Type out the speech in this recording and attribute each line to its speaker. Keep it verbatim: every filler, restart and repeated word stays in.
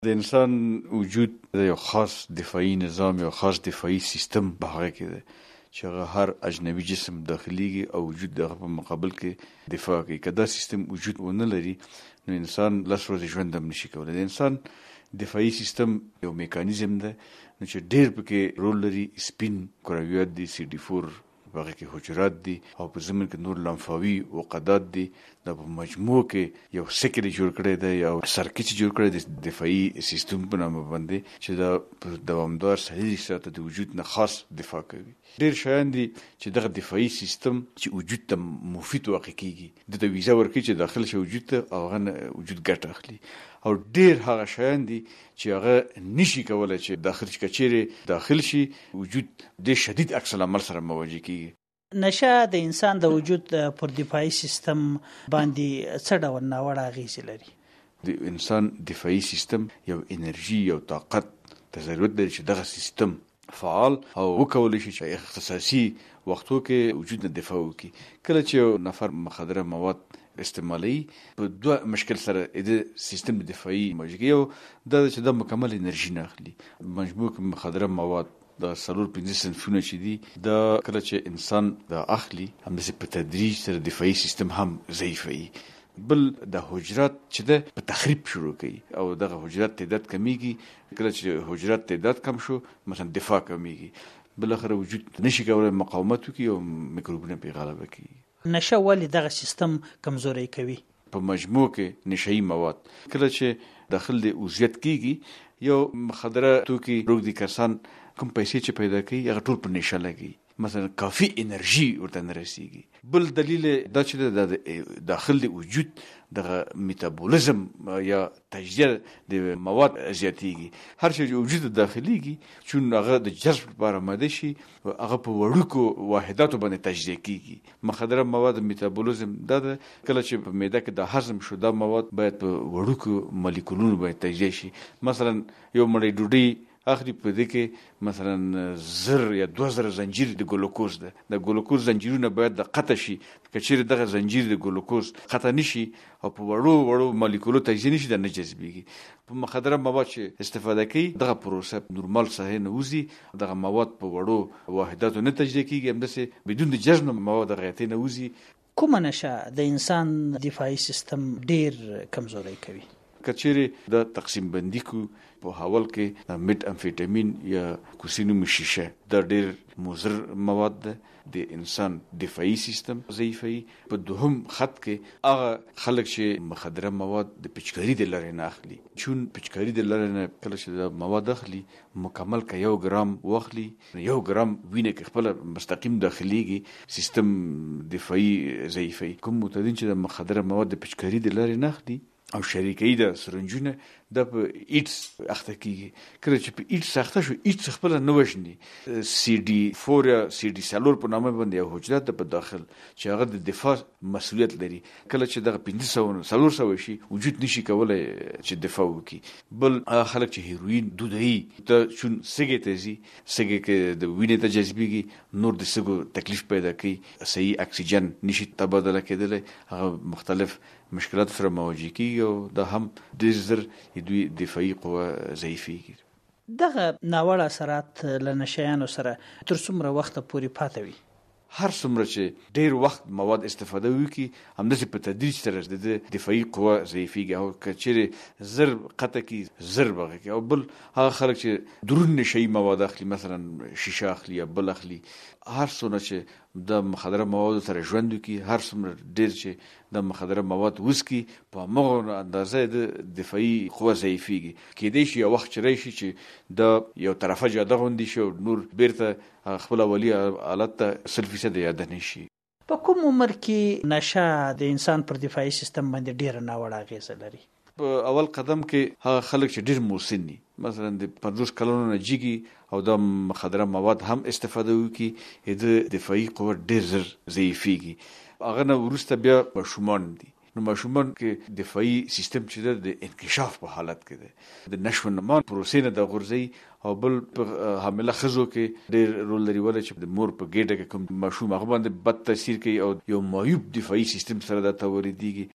Speaker 1: د انسان وجود د یو خاص دفاعي نظام یو خاص دفاعي سیستم په هغه کې ده چې هغه هر اجنبي جسم داخليږي او وجود دغه په مقابل کې دفاع کوي. که دا سیستم وجود ونه لري نو انسان لس ورځې ژوند هم نشي کولی. د انسان دفاعي سیستم یو میکانیزم ده نو چې ډېر پکې رول لري. سپین کرویات دي، سی ډي فور هغه کې حجرات دي او په ضمن کې نور لمفاوي وقدات دي. دا په مجموع کې یو سکل جوړ کړی دی، یو سرکټ جوړ کړی دی دفاعي سیستم په نامه باندې چې دا په دوامدار صحیح سره د وجود نه خاص دفاع کوي. ډېر شیان دي چې دغه دفاعي سیستم چې وجود ته مفید واقع کیږي د ویزا ورکړي چې داخل شي وجود ته او هغه وجود ګټه اخلي، او ډېر هغه شیان دي چې هغه نشي کولای چې داخل شي کچېره داخل شي وجود د شدید عکس العمل سره مواجه کیږي.
Speaker 2: نشه د انسان د وجود پر دفاعي سیستم باندې څه ډول ناوړه اغېزې لري؟
Speaker 1: د انسان دفاعي سیستم یو انرژي یو طاقت ته ضرورت لري چې دغه سیستم فعال او وکولای شي چې اختصاصي وختو کې وجود نه دفاع وکړي. کله چې یو نفر مخدره مواد استعمالي په دوه مشکل سره د سیستم دفاعي موجګي او د چې د مکمل انرژي نه اخلي. مجموع مخدره مواد دا سلور پنځه صنفونه چې دي دا کله چې انسان دا اخلي همداسې په تدریج سره دفاعي سیستم هم ضعیفوي. بل د حجرات چې ده په تخریب شروع کوي او دغه حجرات تعداد کمیږي. کله چې حجرات تعداد کم شو مثلا دفاع کمیږي، بل اخر وجود نشي کولای مقاومت وکړي او میکروبونه په غلبه کوي.
Speaker 2: نشه ولې دغه سیستم کمزوري کوي؟
Speaker 1: په مجموع کې نشهيي مواد کله چې داخل د اوزیت کیږي یو مخدره توکي روغ دي کسان کوم پیسې چې پیدا کوي هغه ټول په نشه لګي، مثلا کافي انرژي ورته نه رسیږي. بل دلیل دا چې د داخل د وجود دغه میتابولیزم یا تجزیه د مواد زیاتیږي. هر شی چې وجود داخليږي چون هغه د جذب لپاره ماده شي هغه په وړوکو واحداتو باندې تجزیه کیږي. مخدره مواد میتابولیزم دا کله چې په معده کې د هضم شو دا مواد باید په وړوکو مالیکولونو باندې تجزیه شي. مثلا یو مړی ډوډۍ اخري په دې کې مثلا زر یا دوه زره زنجیر د ګلوکوز ده. د ګلوکوز زنجیرونه باید د قطع شي. کچېر دغه زنجیر د ګلوکوز قطع نشي او په وړو وړو مالیکولو تجزیه نشي د نه جذبېږي. په مخدره مواد چې استفاده کوي دغه پروسه نورمال صحیح نه وځي، دغه مواد په وړو واحداتو نه تجزیه کیږي، همداسې بدون د جذب مواد غیرتي نه وځي.
Speaker 2: کومه نشه د انسان دفاعي سیستم ډیر کمزوري کوي؟
Speaker 1: کچېر د تقسیم بندي کو په حواله کې د میټ امفیټامین یا کوسینوم شیشه دا ډېر مضر مواد ده. د انسان دفاعي سیستم ضعیفوي. په دوهم خط کې هغه خلک چې مخدره مواد د پچکاري د لارې نه اخلي، چون پچکاري د لارې نه کله چې د مواد اخلي مکمل که یو ګرام واخلي یو ګرام وینه کې خپل مستقیم داخليږي، سیستم دفاعي ضعیفوي. کوم معتادین چې د مخدره مواد د پچکاري د لارې نه اخلي او شریکي د سرنجونه د په ایټس اخته کیږي. کله چې په ایټس اخته شو ایټس خپل نه وژني، سی ډي فور یا سی ډي سلور په نامه باندې یو حجرات په داخل چې هغه د دفاع مسؤلیت لري. کله چې دغه پنځه سوه سلور سوه شي وجود نشي کولای چې دفاع وکړي. بل خلک چې هیروین دودهي ته چون سګې ته ځي، سګې کې د وینې ته جذبېږي، نور د سګو تکلیف پیدا کوي، صحیح اکسیجن نشي تبادله کېدلی، هغه مختلف مشکلات سره مواجه کیږي او دا هم ډېر زر دوی دفاعي قوه ضعیفېږي.
Speaker 2: دغه ناوړه اثرات له نشهیانو سره تر څومره وخته پورې پاتې وي؟
Speaker 1: هر څومره چې ډېر وخت مواد استفاده وکړي همداسې په تدریج سره د دفاعي قوه ضعیفېږي او که چېرې زر قطع کړي زر به هغه کوي. او بل هغه خلک چې درون نشهیي مواد اخلي، مثلا شیشه اخلي یا بل اخلي، هر څومره چې د مخدره موادو سره ژوند وکړي هر څومره ډېر چې د مخدره مواد وڅکي په همغه اندازه د دفاعي قوه ضعیفېږي. کېدای شي یو وخت چې راشي چې د یو طرفه جاده غوندې شي او نور بیرته خپل اولي حالت ته سل فیصد یاد نه شي. په
Speaker 2: کوم عمر کې نشه د انسان پر دفاعي سیستم باندې ډېره ناوړه اغېزه لري؟
Speaker 1: په اول قدم کې هغه خلک چې ډېر مسن دي، مثلا د پنځوس کلونو نه جګي او د مخدره مواد هم استفاده وکړي، د دفاعي قوه ډېر زر ضعیفېږي. هغه نه وروسته بیا ماشومان دي. نو ماشومان کې دفاعي سیستم چې د انکشاف په حالت کې ده، د نشو نما پروسې نه د غورځي. او بل په حامله ښځو کې ډېر رول لري ولې چې د مور په ګېډه کې کوم ماشوم هغه باندې بد تاثیر کوي او یو معیوب دفاعي سیستم سره دا تولیدېږي.